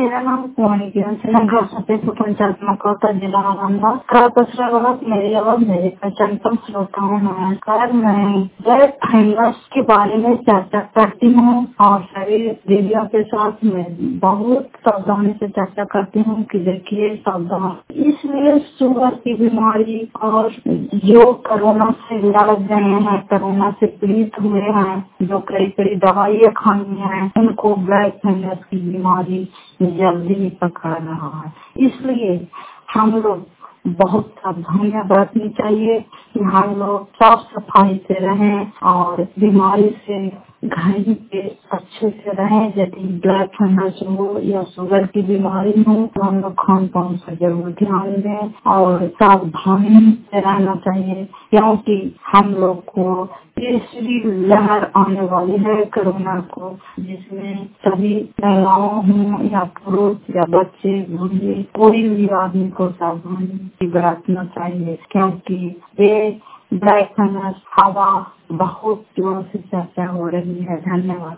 मेरा नाम कुमारी किरण सिन्हा, घर सफेदपुर पंचायत मकौता, जिला नालंदा। मेरी आवाज मेरी पहचान कम श्रोताओं नमस्कार। मैं ब्लैक फंगस के बारे में चर्चा करती हूँ और सभी दीदियों के साथ में बहुत सावधानी से चर्चा करती हूँ कि देखिए सावधान, इसलिए शुगर की बीमारी और जो कोरोना से लड़ गए हैं, कोरोना से पीड़ित हुए हैं, जो कई कई दवाइयाँ खाई हैं, उनको ब्लैक फंगस की बीमारी जल्दी ही पकड़ रहा है। इसलिए हम लोग बहुत सावधानियां बरतनी चाहिए कि हम लोग साफ सफाई से रहें और बीमारी से घर पे अच्छे से रहें। यदि ब्लड फंगस हो या शुगर की बीमारी हो तो हम लोग खान पान पर जरूर ध्यान दें और सावधानी से रहना चाहिए, क्योंकि हम लोग को तीसरी लहर आने वाली है कोरोना को, जिसमें सभी महिलाओं हों या पुरुष या बच्चे बूढ़े, कोई भी आदमी को सावधानी बरतना चाहिए, क्योंकि ये ब्लैक फंगस हवा बहुत जोर से चर्चा हो रही है। धन्यवाद।